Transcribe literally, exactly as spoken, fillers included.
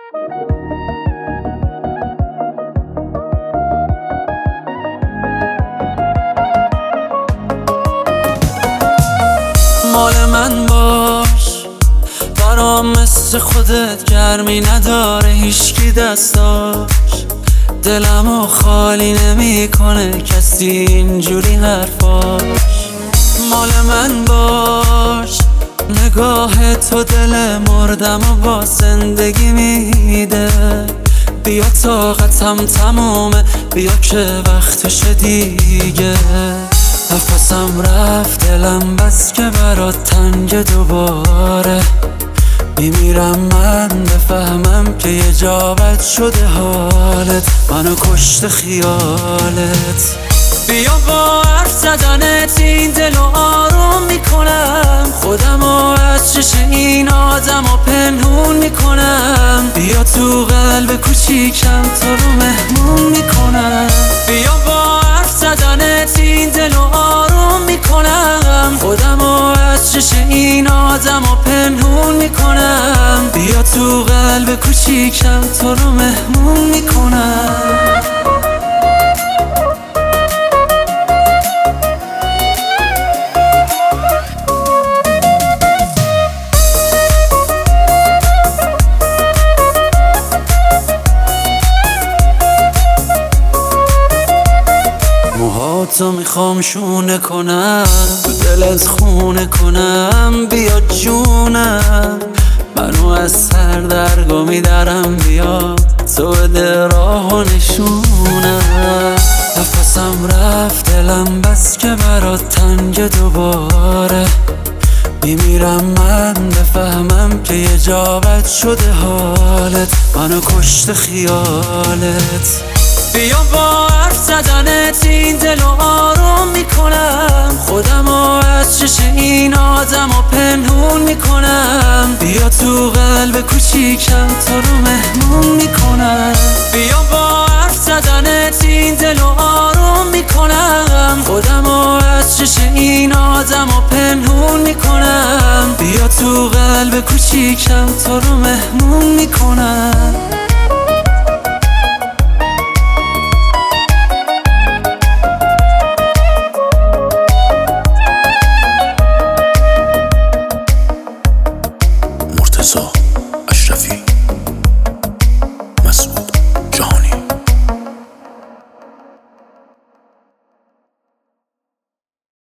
مال من باش، برام مثل خودت گرمی نداره هیچکی دستاش. دلمو خالی نمیکنه کسی اینجوری حرفاش. مال من باش، نگاه تو دل مردم و با زندگی میده. بیا طاقتم تمومه، بیا که وقتشه دیگه. نفسم رفت دلم بس که برات تنگ دوباره. میمیرم من بفهمم که یه جا بد شده حالت، منو کشت خیالت. بیا با حرف زدنت این دلو آروم میکنم، خودمو از چش این آدمو پنهون میکنم. بیا تو قلب کوچیکم تو رو مهمون میکنم. بیا با حرف زدنت این دلو آروم میکنم، خودمو از چش این آدمو پنهون میکنم. بیا تو قلب کوچیکم تو رو مهمون میکنم. موهاتو میخوام شونه کنم، تو دلت خونه کنم. بیا جونم، منو از سر درگا میدارم. بیا تو بده راه و نشونم. نفسم رفت دلم بس که برات تنگ دوباره. میمیرم من بفهمم که یه جا بد شده حالت، منو کشت خیالت. بیا با حرف زدنت این دلو آروم میکنم، خودمو از چش این آدمو پنهون میکنم. بیا تو قلب کوچیکم تو رو مهمون میکنم. بیا با حرف زدنت این دلو آروم میکنم، خودمو از چش این آدمو پنهون میکنم. بیا تو قلب کوچیکم تو رو مهمون میکنم.